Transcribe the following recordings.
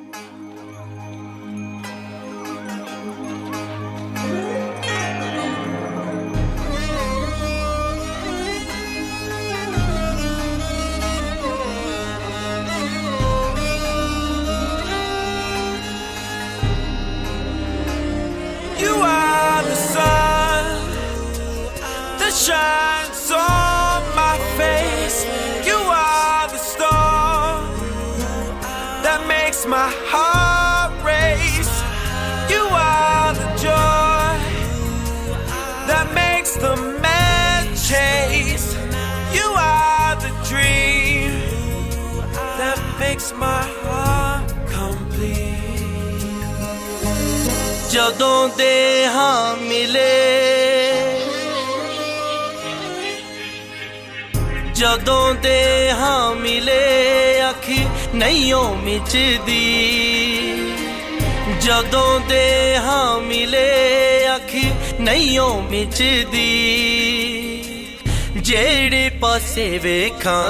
Shines on my face. You are the storm that makes my heart race. You are the joy that makes the man chase. You are the dream that makes my heart complete. Jadon de haan mile, ਜਦੋਂ ਦੇ ਹਾਂ ਮਿਲੇ ਅੱਖੀ ਨਹੀਂਓ ਮਿਚਦੀ ਜਦੋਂ ਦੇ ਹਾਂ ਮਿਲੇ ਅੱਖੀ ਨਹੀਂਓ ਮਿਚਦੀ ਜਿਹੜੇ ਪਾਸੇ ਵੇਖਾਂ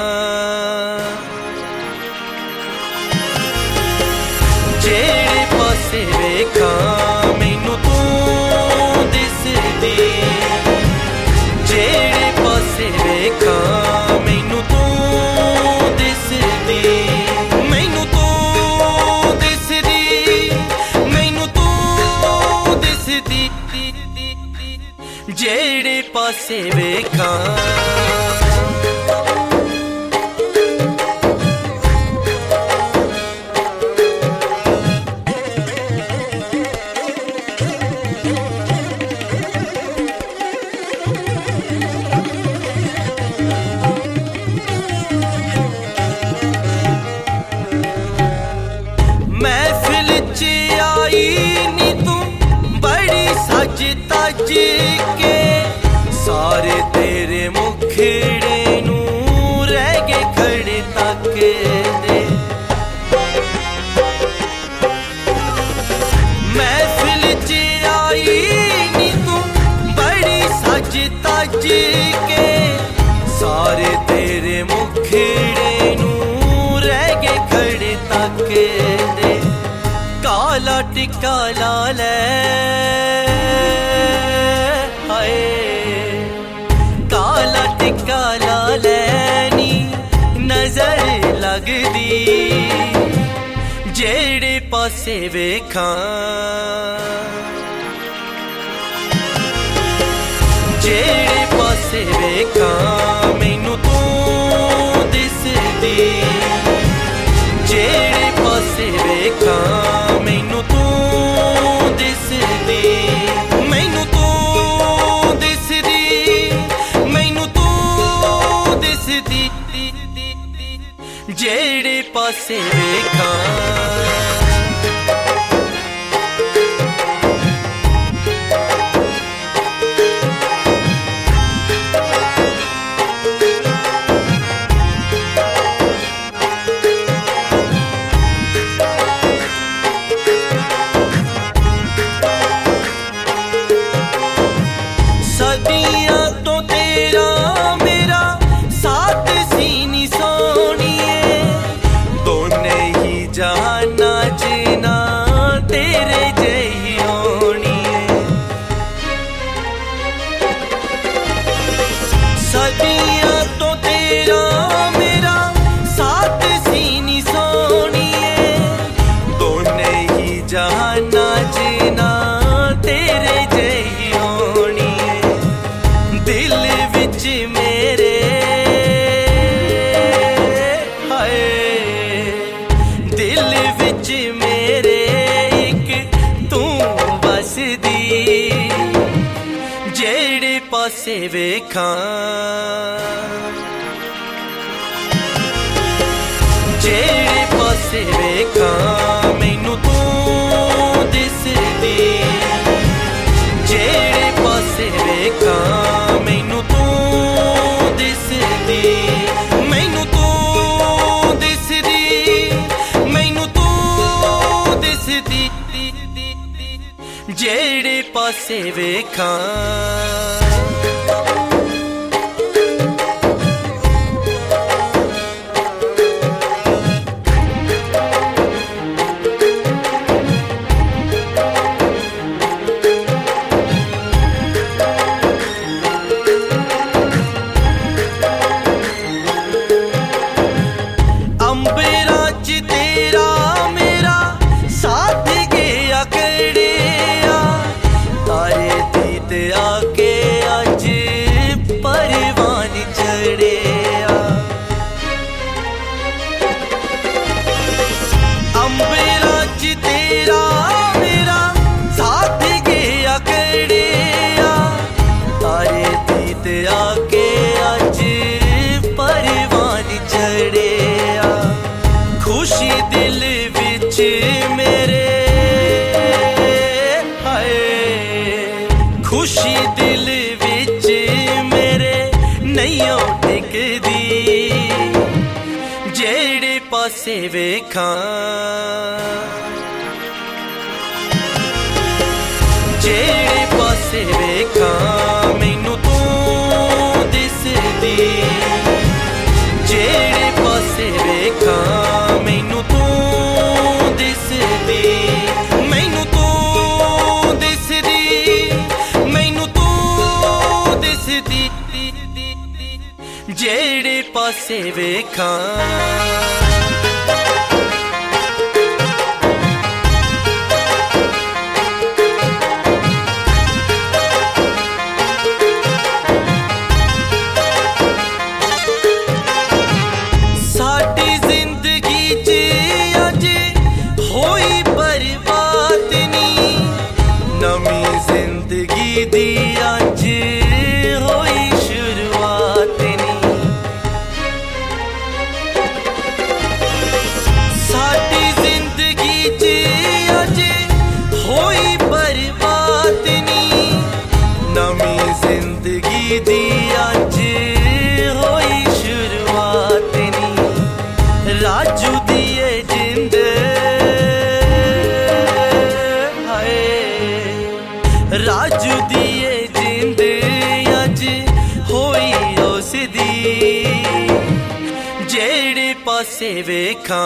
ਜਿਹੜੇ ਪਾਸੇ ਵੇਖਾਂ ਮੈਨੂੰ ਤੂੰ ਦਿਸਦੀ ਜਿਹੜੇ ਪਾਸੇ ਵੇਖਾਂ ਜਿਹੜੇ ਪਾਸੇ ਵੇਖਾਂ ਮਹਿਫਿਲ 'ਚ ਆਈ ਨੀ ਤੂੰ ਬੜੀ ਸਜ ਤਜ ਕੇ ਸਾਰੇ ਤੇਰੇ ਮੁਖੜੇ ਨੂੰ ਰਹਿ ਗਏ ਖੜੇ ਤੱਕਦੇ ਮਹਿਫਿਲ 'ਚ ਆਈ ਨੀ ਤੂੰ ਬੜੀ ਸਜ ਤਜ ਕੇ ਸਾਰੇ ਤੇਰੇ ਮੁਖੜੇ ਨੂੰ ਰਹਿ ਗਏ ਖੜੇ ਤੱਕਦੇ ਕਾਲਾ ਟਿੱਕਾ ਲਾ ਲੈ ਕਾਲਾ ਟਿੱਕਾ ਲਾ ਲੈਨੀ ਨਜ਼ਰ ਲੱਗਦੀ ਜਿਹੜੇ ਪਾਸੇ ਵੇਖਾਂ ਜਿਹੜੇ ਪਾਸੇ ਵੇਖਾਂ ਮੈਨੂੰ ਤੂੰ ਦਿਸਦੀ ਜਿਹੜੇ ਪਾਸੇ ਵੇਖਾਂ ਮੈਨੂੰ ਤੂੰ ਦਿਸਦੀ ਮੈਨੂੰ ਤੂੰ ਦਿਸਦੀ ਮੈਨੂੰ ਤੂੰ ਦਿਸਦੀ ਜਿਹੜੇ ਪਾਸੇ ਵੇਖਾਂ ਸਦੀਆਂ ਤੋਂ ਤੇਰਾ ਮੇਰਾ ਸਾਥ ਸੀ ਨੀ ਸੋਹਣੀਏ ਦੋਨੇ ਹੀ ਜਹਾਨਾਂ 'ਚ ਨਾ ਤੇਰੇ ਜਿਹੀ ਹੋਣੀਏ ਸਦੀਆਂ ਤੋਂ ਤੇਰਾ ਮੇਰਾ ਸਾਥ ਸੀ ਨੀ ਸੋਹਣੀਏ ਦੋਨੇ ਹੀ ਜਹਾਨਾਂ 'ਚ ਨਾ ਤੇਰੇ ਜਿਹੀ ਹੋਣੀਏ ਦਿਲ ਵਿੱਚ ਮੇਰੇ ਹਾਏ ਦਿਲ ਵਿੱਚ ਮੇਰੇ ਇੱਕ ਤੂੰ ਵਸਦੀ ਜਿਹੜੇ ਪਾਸੇ ਵੇਖਾਂ ਜਿਹੜੇ ਪਾਸੇ ਵੇਖਾਂ ਮੈਨੂੰ ਤੂੰ ਦਿਸਦੀ ਜਿਹੜੇ ਪਾਸੇ ਵੇਖਾਂ ਮੈਨੂੰ ਤੂੰ ਦਿਸਦੀ ਮੈਨੂੰ ਤੂੰ ਦਿਸਦੀ ਮੈਨੂੰ ਤੂੰ ਦਿਸਦੀ ਜਿਹੜੇ ਪਾਸੇ ਵੇਖਾਂ मेरे हाय खुशी दिल विच मेरे नहीं टिकदी जेड़े पासे वेखां जेड़े पासे वेखां मैनू तू दिसदी जेड़े पासे वेखां मैनू तू दिसदी मैनू तू दिसदी मैनू तू दिसदी जेड़े पासे वेखां जिंदगी दी अज होई शुरुआत नी साडी जिंदगी च अज होई बर्बाद नी नवी जिंदगी दी अज होई शुरुआत नी राजू दी जिंद राजू दिए जिंद अज होई उसदी जेड़े पासे वेखां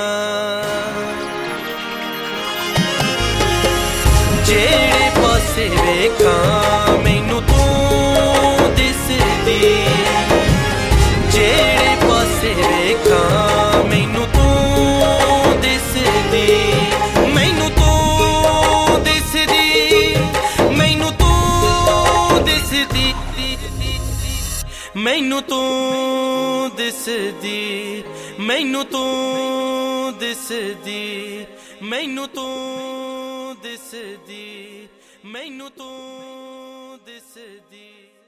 जेड़े पासे वेखां मैनू तू दिसदी जेड़े पासे वेखां मैनू तू दिसदी मैनू तू दिसदी मैनू तू दिसदी मैनू तू दिसदी मैनू तू दिसदी मैनू तू दिसदी मैनू तू दिसदी।